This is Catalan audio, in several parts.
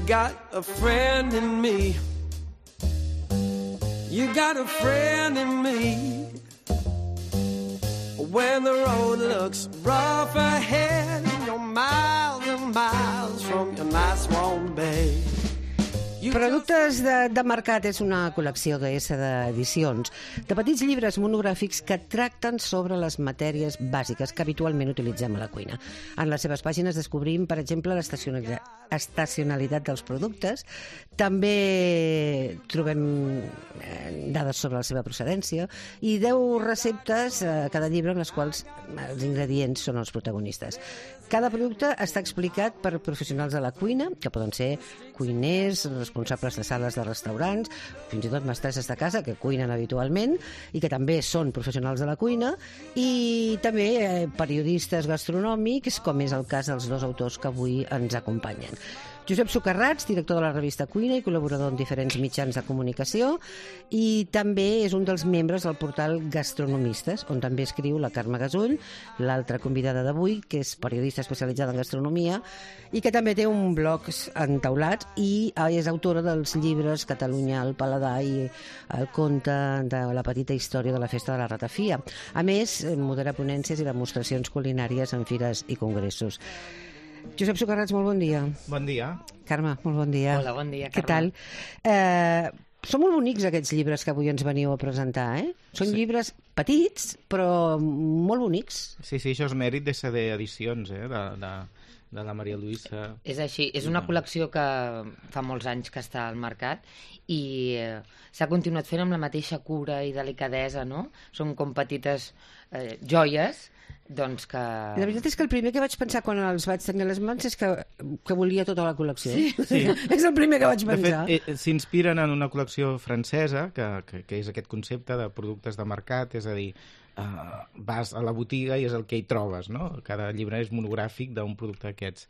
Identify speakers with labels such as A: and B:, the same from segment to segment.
A: got a friend in me. You got a friend in me. When the road looks rough ahead, you're miles and miles from your nice warm bed.
B: Productes de mercat és una col·lecció d'edicions, de petits llibres monogràfics que tracten sobre les matèries bàsiques que habitualment utilitzem a la cuina. En les seves pàgines descobrim, per exemple, l'estacionalitat dels productes. També trobem dades sobre la seva procedència i 10 receptes a cada llibre en les quals els ingredients són els protagonistes. Cada producte està explicat per professionals de la cuina, que poden ser cuiners, responsables de sales de restaurants, fins i tot mestresses de casa que cuinen habitualment i que també són professionals de la cuina, i també periodistes gastronòmics, com és el cas dels dos autors que avui ens acompanyen. Josep Socarrats, director de la revista Cuina i col·laborador en diferents mitjans de comunicació, i també és un dels membres del portal Gastronomistes, on també escriu la Carme Gasull, l'altra convidada d'avui, que és periodista especialitzada en gastronomia i que també té un blog entaulats i és autora dels llibres Catalunya al paladar i el conte de la petita història de la festa de la ratafia. A més, modera ponències i demostracions culinàries en fires i congressos. Josep Socarrats, molt bon dia.
C: Bon dia.
B: Carme, molt bon dia.
D: Hola, bon dia,
B: Què
D: Carme.
B: tal? Són molt bonics aquests llibres que avui ens veniu a presentar, eh? Són llibres petits, però molt bonics.
C: Sí, això és mèrit de CD Edicions, de la Maria Luisa.
D: És així, és una col·lecció que fa molts anys que està al mercat i s'ha continuat fent amb la mateixa cura i delicadesa, no? Són com petites joies, doncs que...
B: La veritat és que el primer que vaig pensar quan els vaig tenir a les mans és que volia tota la col·lecció.
C: Sí.
B: És el primer que vaig pensar.
C: De fet, s'inspiren en una col·lecció francesa, que és aquest concepte de productes de mercat, és a dir, vas a la botiga i és el que hi trobes, no? Cada llibre és monogràfic d'un producte d'aquests.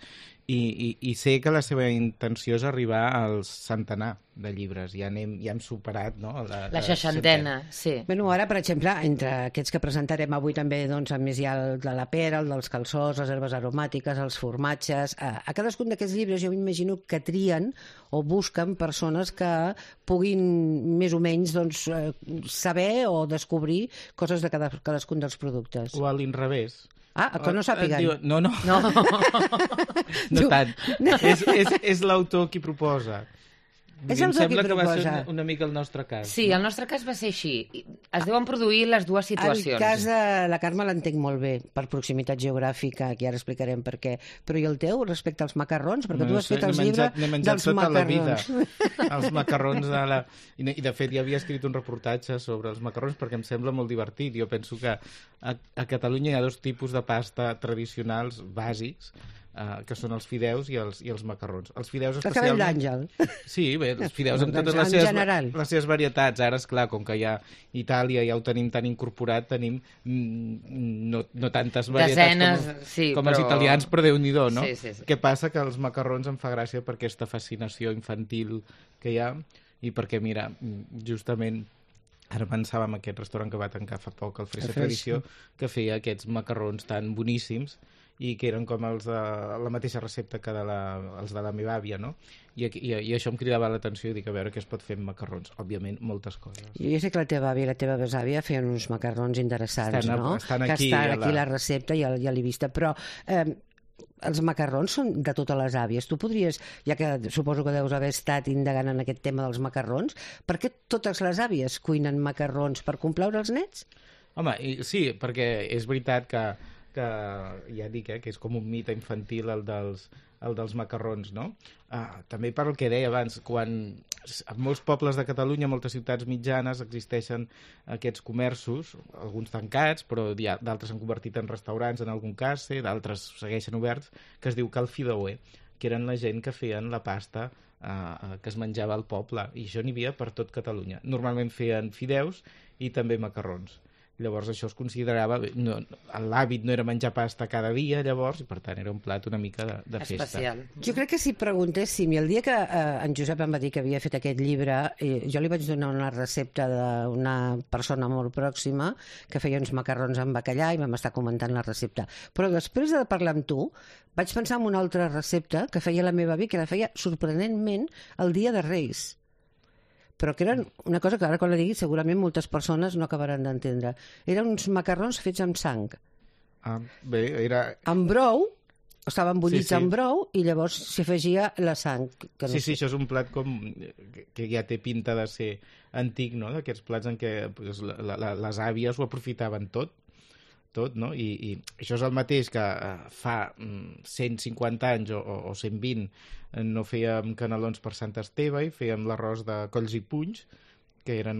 C: I sé que la seva intenció és arribar als centenar de llibres. Ja hem superat, no?
D: La seixantena, sí.
B: Bueno, ara, per exemple, entre aquests que presentarem avui també, doncs, a més hi ha el de la pera, el dels calçots, les herbes aromàtiques, els formatges... A cadascun d'aquests llibres jo m'imagino que trien o busquen persones que puguin més o menys doncs, saber o descobrir coses de cadascun dels productes.
C: O a l'inrevés.
B: Que no sàpiguen.
C: No. No tant. És l'autor qui proposa.
B: És el
C: sembla
B: que
C: que va
B: proposa.
C: ser una mica el nostre cas.
D: Sí, el nostre cas va ser així. Es deuen produir les dues situacions.
B: El cas de la Carme l'entenc molt bé, per proximitat geogràfica, que ara explicarem per què. Però i el teu, respecte als macarrons? Perquè tu has fet els llibres dels macarrons.
C: Els macarrons de la... I de fet ja havia escrit un reportatge sobre els macarrons perquè em sembla molt divertit. Jo penso que a Catalunya hi ha dos tipus de pasta tradicionals bàsics, que són els fideus i els macarrons. Els fideus
B: El
C: especialment...
B: cabell d'àngel.
C: Sí, bé, els fideus amb totes les seves varietats. Ara, esclar, com que ja Itàlia ja ho tenim tan incorporat, tenim no tantes varietats com els italians, però Déu-n'hi-do, no?
D: Sí.
C: Què passa? Que els macarrons em fa gràcia per aquesta fascinació infantil que hi ha i perquè, mira, justament ara pensava en aquest restaurant que va tancar fa poc, el Fresa Tradició, que feia aquests macarrons tan boníssims i que eren com els de la mateixa recepta que els de la meva àvia, no? I això em cridava l'atenció i dic, a veure què es pot fer amb macarrons. Òbviament, moltes coses.
B: Jo sé que la teva àvia i la teva besàvia feien uns macarrons interessants, no?
C: Estan aquí,
B: que estan aquí la recepta, ja l'he vista, però... els macarrons són de totes les àvies. Tu podries, ja que suposo que deus haver estat indagant en aquest tema dels macarrons, per què totes les àvies cuinen macarrons? Per complaure els nets?
C: Home, sí, perquè és veritat que ja dic, que és com un mite infantil el dels macarrons, no? També per el que deia abans, quan en molts pobles de Catalunya, moltes ciutats mitjanes, existeixen aquests comerços, alguns tancats, però d'altres s'han convertit en restaurants en algun cas, d'altres segueixen oberts, que es diu Cal Fideuer, que eren la gent que feien la pasta que es menjava al poble, i això n'hi havia per tot Catalunya. Normalment feien fideus i també macarrons. Llavors això es considerava... L'hàbit no era menjar pasta cada dia, llavors, i per tant era un plat una mica de festa.
D: Especial.
B: Jo crec que si preguntéssim, i el dia que en Josep em va dir que havia fet aquest llibre, jo li vaig donar una recepta d'una persona molt pròxima que feia uns macarrons amb bacallà i vam estar comentant la recepta. Però després de parlar amb tu, vaig pensar en una altra recepta que feia la meva àvia, que la feia sorprenentment el dia de Reis. Però que eren una cosa que ara quan la digui segurament moltes persones no acabaran d'entendre. Eren uns macarrons fets amb sang.
C: Bé, era...
B: Amb brou, estaven bullits
C: Sí.
B: amb brou i llavors s'hi afegia la sang. Que no
C: Sí, això és un plat que ja té pinta de ser antic, no? D'aquests plats en què pues, les àvies ho aprofitaven tot, no? I això és el mateix que fa 150 anys o 120 no fèiem canelons per Sant Esteve i fèiem l'arròs de colls i punys, que eren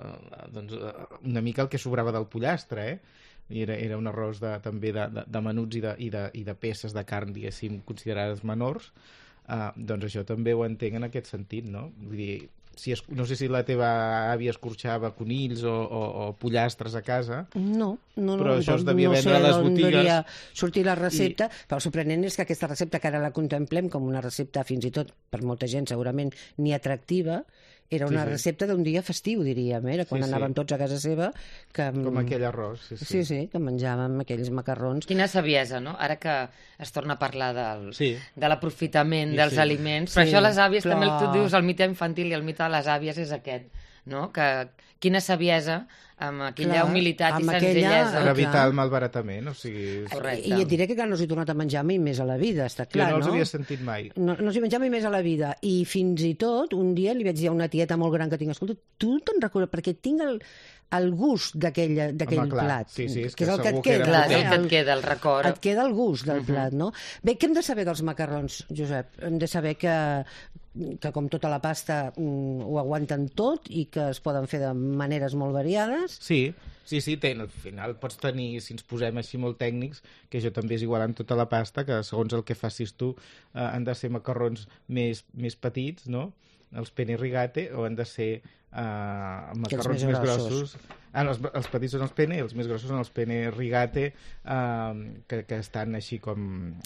C: una mica el que sobrava del pollastre, I era un arròs també de menuts i de peces de carn, diguéssim, considerades menors. Doncs això també ho entenc en aquest sentit, no? Vull dir, no sé si la teva àvia escorxava conills o pollastres a casa.
B: No,
C: però això es devia vendre a les botigues.
B: No devia sortir la recepta, però el sorprenent és que aquesta recepta, que ara la contemplem com una recepta fins i tot per molta gent segurament ni atractiva, era una recepta d'un dia festiu, diríem, era quan anàvem tots a casa seva.
C: Com aquell arròs,
B: Sí, que menjàvem aquells macarrons.
D: Quina saviesa, no? Ara que es torna a parlar de l'aprofitament dels aliments, però això les àvies també, tu dius, el mite infantil i el mite de les àvies és aquest, no? Que quina saviesa, amb aquella humilitat i senzillesa.
C: Per evitar el malbaratament, o sigui...
B: Correcte. I et diré que no els he tornat a menjar mai més a la vida, està clar,
C: no?
B: No
C: els havia sentit mai.
B: No els he menjat mai més a la vida. I fins i tot, un dia li vaig dir a una tieta molt gran que tinc, escolta, tu te'n recordes, perquè tinc el gust d'aquell plat.
C: Sí, és
B: que és el que et queda.
D: Clar, és el que et queda, el record.
B: Et queda el gust del plat, no? Bé, què hem de saber dels macarrons, Josep? Hem de saber que com tota la pasta ho aguanten tot i que es poden fer de maneres molt variades.
C: Sí, al final pots tenir, si ens posem així molt tècnics, que això també és igual en tota la pasta, que segons el que facis tu han de ser macarrons més petits, no? Els penne rigate, o han de ser macarrons més grossos. Els petits són els penne i els més grossos són els penne rigate, que estan així com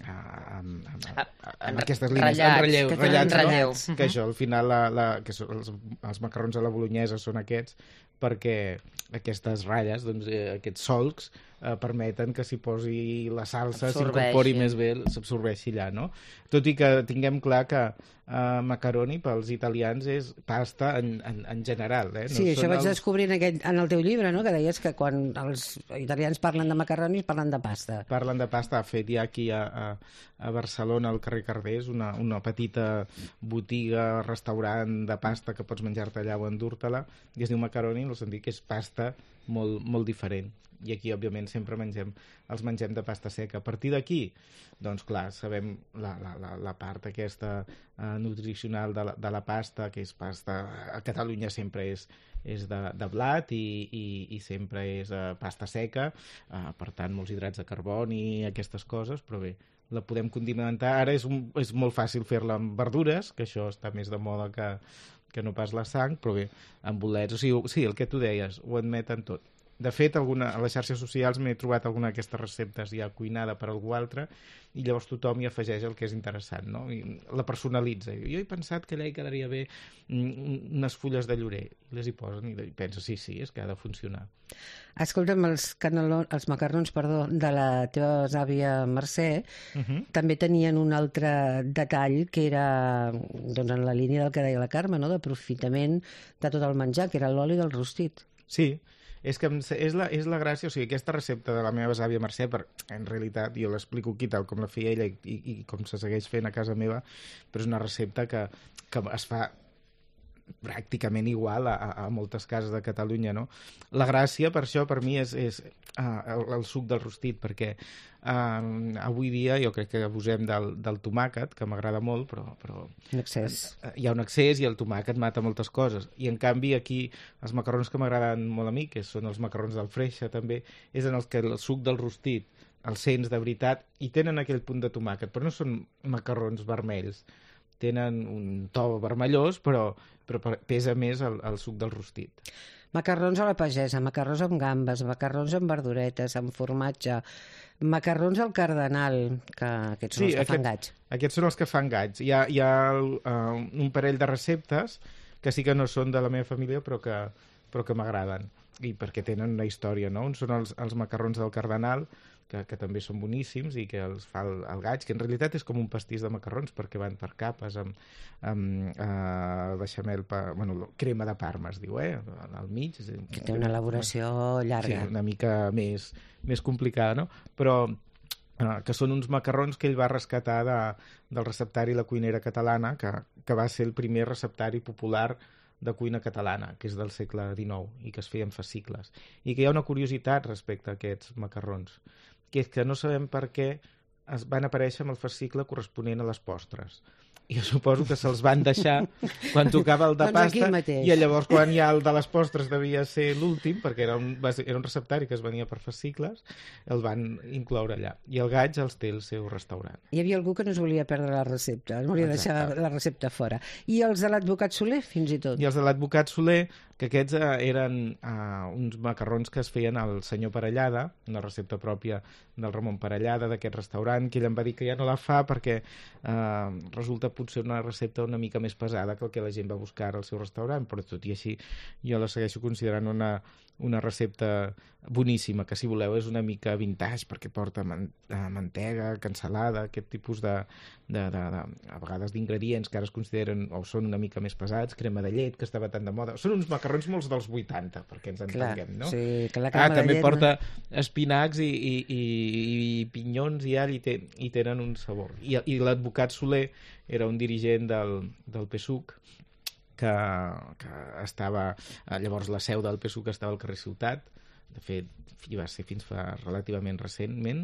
C: en aquestes línies, en relleu. Que això, al final, que els macarrons a la bolognesa són aquests, perquè aquestes ratlles, doncs, aquests solcs, permeten que s'hi posi la salsa, s'incorpori més bé, s'absorbeixi allà, no? Tot i que tinguem clar que macaroni pels italians és pasta en general. No
B: sí, això vaig descobrir en el teu llibre, no? Que deies que quan els italians parlen de macaroni parlen de pasta.
C: Parlen de pasta. Ha fet ja aquí a Barcelona, al carrer Cardés, una petita botiga, restaurant de pasta que pots menjar-te allà o endur-te-la, i es diu macaroni, en el sentit que és pasta molt, molt diferent. I aquí, òbviament, sempre els mengem de pasta seca. A partir d'aquí, doncs clar, sabem la part aquesta nutricional de la pasta, que és pasta... A Catalunya sempre és de blat i sempre és pasta seca, per tant, molts hidrats de carboni i aquestes coses, però bé, la podem condimentar. Ara és molt fàcil fer-la amb verdures, que això està més de moda que no pas la sang, però bé, amb bolets. O sigui, sí, el que tu deies, ho admeten tot. De fet, a les xarxes socials m'he trobat alguna d'aquestes receptes ja cuinada per algú altre, i llavors tothom hi afegeix el que és interessant, no? I la personalitza. Jo he pensat que allà hi quedaria bé unes fulles de llorer. Les hi posen i penso, sí, és que ha de funcionar.
B: Escolta'm, els macarrons, de la teva àvia Mercè també tenien un altre detall que era, doncs, en la línia del que deia la Carme, no? D'aprofitament de tot el menjar, que era l'oli del rostit.
C: Sí, és que és la gràcia, o sigui, aquesta recepta de la meva àvia Mercè, en realitat, jo l'explico aquí tal com la feia ella i com se segueix fent a casa meva, però és una recepta que es fa pràcticament igual a moltes cases de Catalunya, no? La gràcia, per això, per mi, és el suc del rostit, perquè avui dia jo crec que abusem del tomàquet, que m'agrada molt, però hi ha un excés i el tomàquet mata moltes coses. I, en canvi, aquí els macarrons que m'agraden molt a mi, que són els macarrons del Freixa, també, és en els que el suc del rostit el sents de veritat i tenen aquell punt de tomàquet, però no són macarrons vermells. Tenen un to vermellós, però pesa més el suc del rostit.
B: macarrons a la pagesa, macarrons amb gambes, macarrons amb verduretes, amb formatge, macarrons al cardenal, que aquests són els que fan gaig.
C: Aquests són els que fan gaig. Hi ha un parell de receptes que sí que no són de la meva família, però que m'agraden, i perquè tenen una història, no? Uns són els macarrons del cardenal, que també són boníssims i que els fa el gaig, que en realitat és com un pastís de macarrons perquè van per capes amb beixamel, crema de Parma es diu, al mig.
B: Que té una elaboració llarga.
C: Sí, una mica més complicada, no? Però que són uns macarrons que ell va rescatar del receptari La Cuinera Catalana, que va ser el primer receptari popular de cuina catalana, que és del segle XIX i que es feia en fascicles. I que hi ha una curiositat respecte a aquests macarrons, que és que no sabem per què es van aparèixer amb el fascicle corresponent a les postres. I jo suposo que se'ls van deixar quan tocava el de pasta, i llavors quan ja el de les postres devia ser l'últim, perquè era un receptari que es venia per fascicles, el van incloure allà. I el gaig els té el seu restaurant.
B: Hi havia algú que no es volia perdre la recepta, es volia deixar la recepta fora. I els de l'advocat Soler, fins i tot?
C: I els de l'advocat Soler, que aquests eren uns macarrons que es feien al senyor Parellada, una recepta pròpia del Ramon Parellada, d'aquest restaurant, que ell em va dir que ja no la fa perquè resulta potser una recepta una mica més pesada que el que la gent va buscar al seu restaurant, però tot i així jo la segueixo considerant una recepta boníssima, que si voleu és una mica vintage perquè porta mantega, cansalada, aquest tipus a vegades d'ingredients que ara es consideren o són una mica més pesats, crema de llet, que estava tan de moda. Són uns macarrons molts dels 80, perquè ens entenguem, no?
B: Sí, que la crema de
C: també
B: llet...
C: porta espinacs i pinyons i all, i tenen un sabor. I l'advocat Soler era un dirigent del PSUC, que estava... Llavors la seu del PSUC estava al carrer Ciutat, de fet hi va ser fins fa relativament recentment,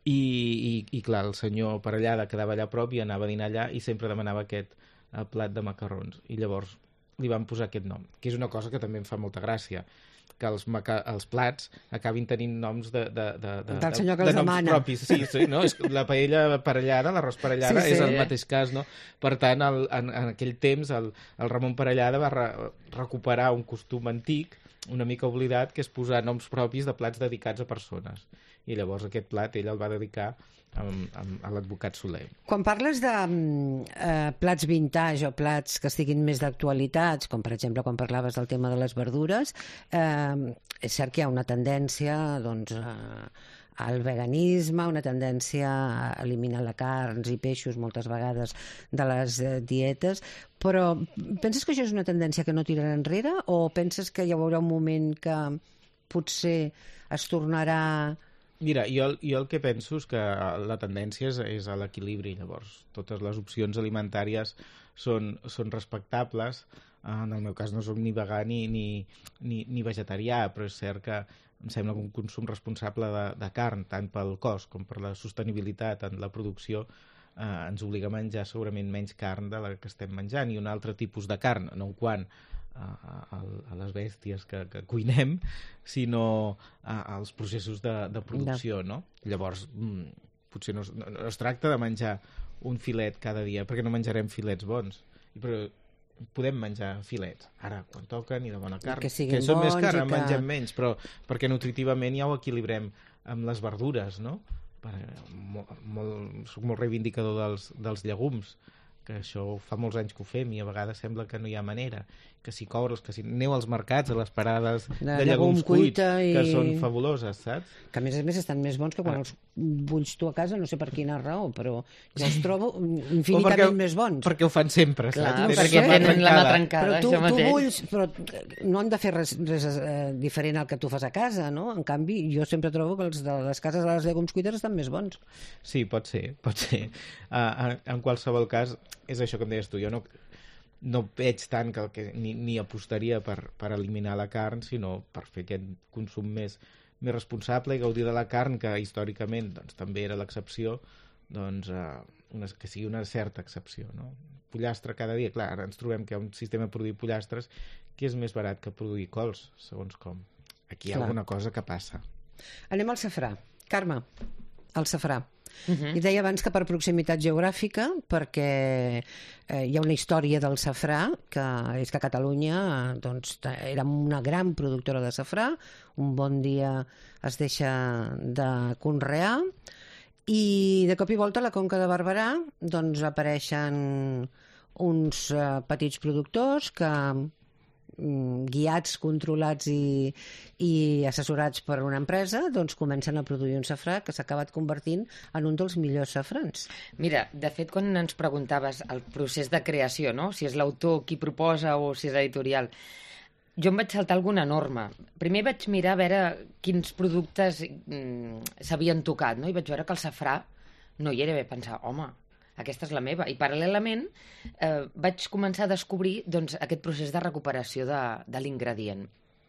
C: i clar, el senyor Parellada quedava allà a prop i anava a dinar allà i sempre demanava aquest plat de macarrons, i llavors li van posar aquest nom, que és una cosa que també em fa molta gràcia, que els plats acabin tenint noms del
B: senyor que els demana.
C: Propis. Sí, no? És la paella parellada, l'arròs parellada, sí. És el mateix cas, no? Per tant, en aquell temps, el Ramon Parellada va recuperar un costum antic, una mica oblidat, que és posar noms propis de plats dedicats a persones. I llavors aquest plat ell el va dedicar a l'advocat Soler.
B: Quan parles de plats vintage o plats que estiguin més d'actualitats, com per exemple quan parlaves del tema de les verdures, és cert que hi ha una tendència al veganisme, una tendència a eliminar la carns i peixos moltes vegades de les dietes, però penses que això és una tendència que no tirarà enrere o penses que hi haurà un moment que potser es tornarà...
C: Mira, jo el que penso és que la tendència és a l'equilibri, llavors. Totes les opcions alimentàries són respectables. En el meu cas no soc ni vegà ni vegetarià, però és cert que em sembla que un consum responsable de carn, tant pel cost com per la sostenibilitat en la producció, ens obliga a menjar segurament menys carn de la que estem menjant, i un altre tipus de carn, no en quant a les bèsties que cuinem, sinó als processos de producció, no? Llavors, potser no es tracta de menjar un filet cada dia, perquè no menjarem filets bons, però podem menjar filets, ara, quan toquen, i de bona carn, que són més carn, en mengem menys, però perquè nutritivament ja ho equilibrem amb les verdures, no? Soc molt reivindicador dels llegums, que això fa molts anys que ho fem i a vegades sembla que no hi ha manera, que si coures, que si aneu als mercats, a les parades de llegums cuits, que són fabuloses, saps?
B: Que a més estan més bons que quan els bulls tu a casa, no sé per quina raó, però jo els trobo infinitament més bons.
C: Perquè ho fan sempre, saps?
D: Clar, perquè tenen la mà trencada,
B: però tu bulls, però no han de fer res diferent al que tu fas a casa, no? En canvi, jo sempre trobo que els de les cases de les llegums cuites estan més bons.
C: Sí, pot ser. En qualsevol cas, és això que em deies tu, jo no veig tant que ni apostaria per eliminar la carn, sinó per fer aquest consum més responsable i gaudir de la carn, que històricament també era l'excepció, que sigui una certa excepció, no? Pollastre cada dia, clar, ara ens trobem que hi ha un sistema de produir pollastres que és més barat que produir cols, segons com. Aquí hi ha alguna cosa que passa.
B: Anem al safrà. Carme. el safrà. I deia abans que per proximitat geogràfica, perquè hi ha una història del safrà, que és que Catalunya era una gran productora de safrà, un bon dia es deixa de conrear, i de cop i volta a la Conca de Barberà apareixen uns petits productors que, guiats, controlats i assessorats per una empresa, comencen a produir un safrà que s'ha acabat convertint en un dels millors safrans.
D: Mira, de fet, quan ens preguntaves el procés de creació, no? Si és l'autor qui proposa o si és editorial, jo em vaig saltar alguna norma. Primer vaig mirar a veure quins productes s'havien tocat, no? I vaig veure que el safrà no hi era, bé pensar, home, aquesta és la meva. I paral·lelament vaig començar a descobrir aquest procés de recuperació de l'ingredient.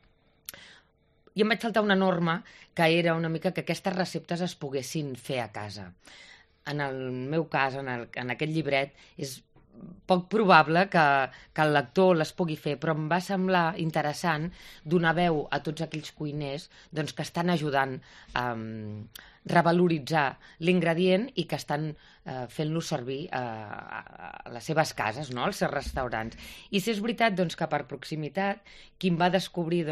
D: I em vaig saltar una norma que era una mica que aquestes receptes es poguessin fer a casa. En el meu cas, en aquest llibret, és poc probable que el lector les pugui fer, però em va semblar interessant donar veu a tots aquells cuiners que estan ajudant a revaloritzar l'ingredient i que estan fent-lo servir a les seves cases, no? Als seus restaurants. I si és veritat que per proximitat, qui em va descobrir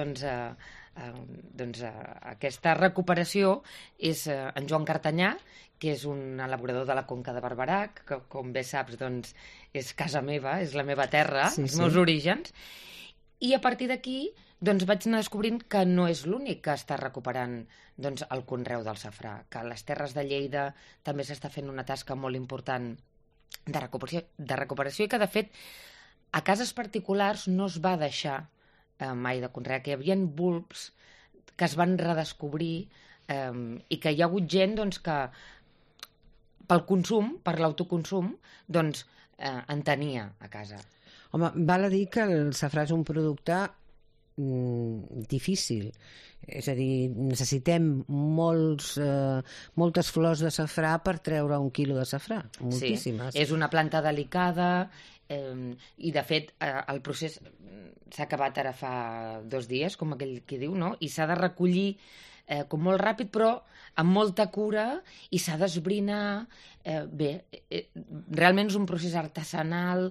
D: aquesta recuperació és en Joan Cartanyà, que és un elaborador de la Conca de Barberà, que, com bé saps, és casa meva, és la meva terra, els meus orígens. I a partir d'aquí vaig anar descobrint que no és l'únic que està recuperant el conreu del safrà, que a les terres de Lleida també s'està fent una tasca molt important de recuperació i que, de fet, a cases particulars no es va deixar mai de conrear, que hi havia bulbs que es van redescobrir i que hi ha hagut gent que pel consum, per l'autoconsum, en tenia a casa.
B: Home, val a dir que el safrà és un producte difícil. És a dir, necessitem moltes flors de safrà per treure 1 quilo de safrà. Moltíssimes.
D: Sí, és una planta delicada i, de fet, el procés s'ha acabat ara fa 2 dies, com aquell qui diu, no? I s'ha de recollir com molt ràpid, però amb molta cura, i s'ha d'esbrinar. Bé, realment és un procés artesanal,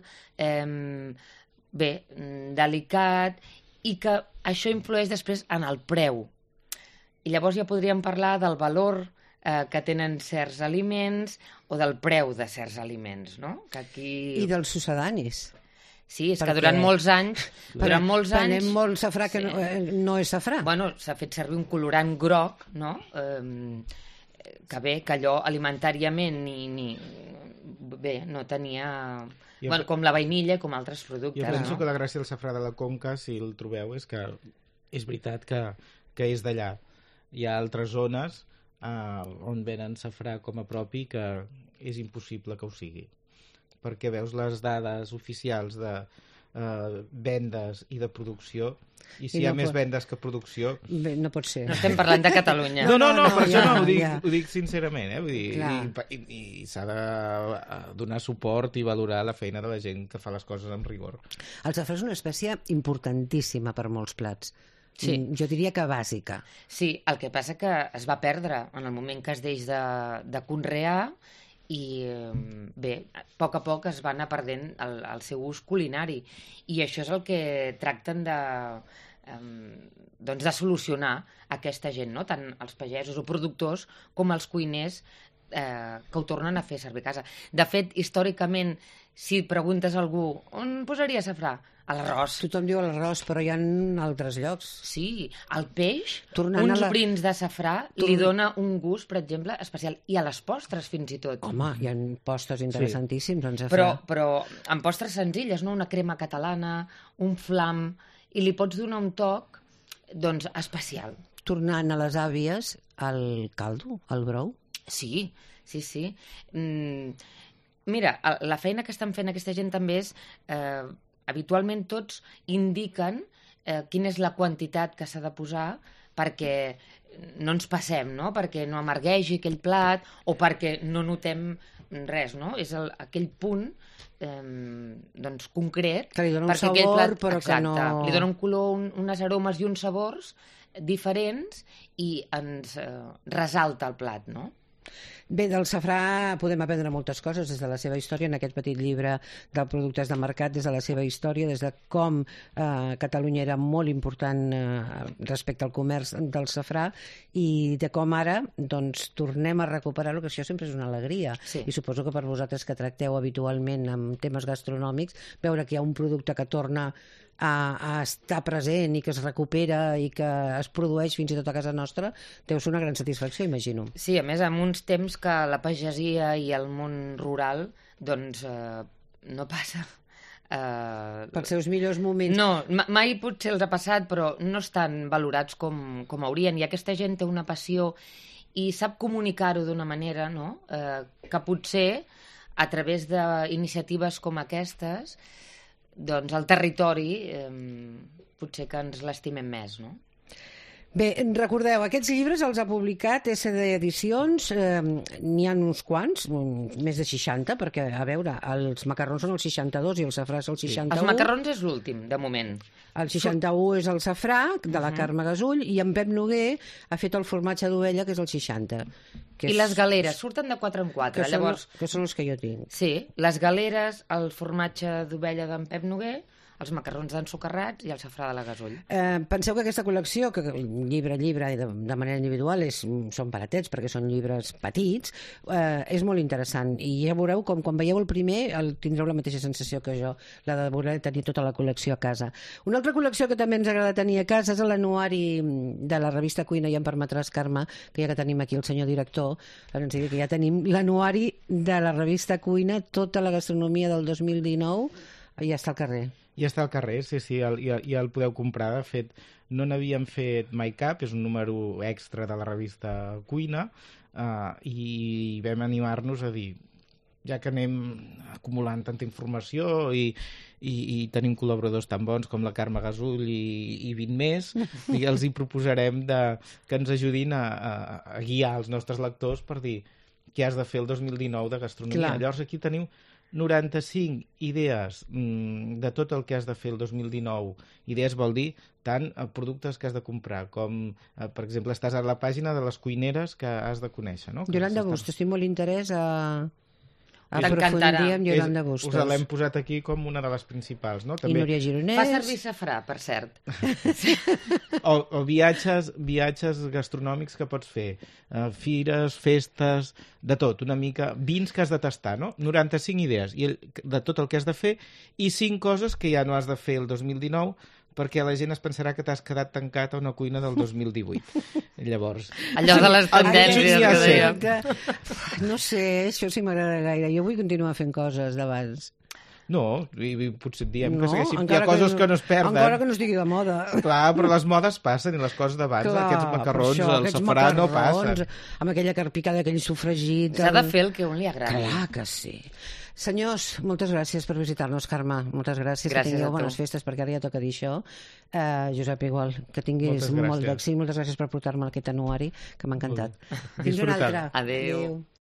D: delicat, i que això influeix després en el preu. I llavors ja podríem parlar del valor que tenen certs aliments o del preu de certs aliments, no? Que aquí...
B: I dels succedanis.
D: Sí, és que durant molts anys...
B: Prenem molt safrà que no és safrà.
D: Bueno, s'ha fet servir un colorant groc, no? Que bé, que allò alimentàriament no tenia... Bueno, com la vainilla, com altres productes.
C: Jo penso que la gràcia del safrà de la Conca, si el trobeu, és que és veritat que és d'allà. Hi ha altres zones on venen safrà com a propi que és impossible que ho sigui. Perquè veus les dades oficials de vendes i de producció, i si hi ha més vendes que producció...
B: Bé, no pot ser.
D: No estem parlant de Catalunya.
C: No, per això no, ho dic sincerament, Vull dir, i s'ha de donar suport i valorar la feina de la gent que fa les coses amb rigor.
B: El safrà és una espècie importantíssima per molts plats. Sí. Jo diria que bàsica.
D: Sí, el que passa que es va perdre en el moment que es deix de conrear, i bé, a poc es va anar perdent el seu ús culinari, i això és el que tracten de solucionar aquesta gent, no? Tant els pagesos o productors com els cuiners que ho tornen a fer servir a casa. De fet, històricament, si preguntes a algú on posaria safrà? A l'arròs.
B: Tothom diu a l'arròs, però hi ha altres llocs.
D: Sí, al peix, uns brins de safrà li dona un gust, per exemple, especial. I a les postres, fins i tot.
B: Home, hi ha postres interessantíssims en safrà.
D: Però en postres senzilles, no? Una crema catalana, un flam, i li pots donar un toc, especial.
B: Tornant a les àvies, el caldo, el brou.
D: Sí. Mira, la feina que estan fent aquesta gent també és... habitualment tots indiquen quina és la quantitat que s'ha de posar perquè no ens passem, no? Perquè no amarguegi aquell plat o perquè no notem res, no? És aquell punt concret
B: que li dona un sabor, plat, però que no...
D: li dona un color, unes aromes i uns sabors diferents i ens ressalta el plat, no?
B: Bé, del safrà podem aprendre moltes coses des de la seva història, en aquest petit llibre de productes de mercat, des de la seva història, des de com Catalunya era molt important respecte al comerç del safrà i de com ara doncs, tornem a recuperar-lo, que això sempre és una alegria.
D: Sí.
B: I suposo que per vosaltres que tracteu habitualment amb temes gastronòmics, veure que hi ha un producte que torna a estar present i que es recupera i que es produeix fins i tot a casa nostra, deu ser una gran satisfacció, imagino.
D: Sí, a més, en uns temps que la pagesia i el món rural doncs no passa.
B: Pels seus millors moments.
D: No, mai potser els ha passat, però no estan valorats com haurien. I aquesta gent té una passió i sap comunicar-ho d'una manera, no? Que potser, a través d'iniciatives com aquestes, doncs el territori potser que ens l'estimem més, no?
B: Bé, recordeu, aquests llibres els ha publicat SD Edicions, n'hi ha uns quants, més de 60, perquè, a veure, els macarrons són el 62 i el safrà és el 61.
D: Els macarrons és l'últim, de moment.
B: El 61 és el safrà, de la Carme Gasull, i en Pep Noguer ha fet el formatge d'ovella, que és el 60.
D: I les galeres, surten de 4 en 4. Llavors,
B: que són els que jo tinc.
D: Sí, les galeres, el formatge d'ovella d'en Pep Noguer, els macarrons d'ensucarrats i el safrà de la Gasull.
B: Penseu que aquesta col·lecció, que llibre a llibre i de manera individual són baratets perquè són llibres petits, és molt interessant i ja veureu com quan veieu el primer tindreu la mateixa sensació que jo, la de voler tenir tota la col·lecció a casa. Una altra col·lecció que també ens agrada tenir a casa és l'anuari de la revista Cuina, i em permetràs, Carme, que ja que tenim aquí el senyor director, ens digui que ja tenim l'anuari de la revista Cuina, tota la gastronomia del 2019, ja està al carrer.
C: Ja està al carrer, sí, ja el podeu comprar. De fet, no n'havíem fet mai cap, és un número extra de la revista Cuina, i vam animar-nos a dir, ja que anem acumulant tanta informació i tenim col·laboradors tan bons com la Carme Gasull i 20 més, i els hi proposarem que ens ajudin a guiar els nostres lectors per dir què has de fer el 2019 de gastronomia.
B: Clar.
C: Llavors aquí teniu 95 idees de tot el que has de fer el 2019. Idees vol dir tant productes que has de comprar com, per exemple, estàs a la pàgina de les cuineres que has de conèixer, no?
B: Yolanda Bustos, tinc molt interès a
D: T'encantarà.
B: aprofundir amb Yolanda
C: Us
B: Bustos.
C: l'hem posat aquí com una de les principals, no?
B: I
C: També,
B: Núria Gironès.
D: Fa servir safrà, per cert.
C: o viatges gastronòmics que pots fer, fires, festes, de tot, una mica, vins que has de tastar, no? 95 idees de tot el que has de fer i 5 coses que ja no has de fer el 2019 perquè la gent es pensarà que t'has quedat tancat a una cuina del 2018. Llavors...
D: Allò de les tendències
C: ja
D: que
C: sé.
D: dèiem.
B: No sé, això sí m'agrada gaire. Jo vull continuar fent coses d'abans.
C: No, i potser et diem
B: No,
C: que hi
B: encara
C: ha coses que no es perden.
B: Encara que no estigui de moda.
C: Clar, però les modes passen i les coses d'abans,
B: Clar,
C: aquests macarrons,
B: per això,
C: el
B: aquests
C: safrà no
B: macarrons,
C: passen.
B: amb aquella carpicada, aquell sofregit...
D: S'ha de fer el que a un li agrada.
B: Clar que sí. Senyors, moltes gràcies per visitar-nos, Carme. Moltes gràcies,
D: Gràcies
B: que tingueu
D: a tu.
B: bones festes, perquè ara ja toca dir això. Josep, igual, que tinguis
C: Moltes gràcies.
B: molt d'èxit. Moltes gràcies per portar-me aquest anuari, que m'ha encantat. Fins una
C: Disfrutar.
B: altra.
D: Adéu.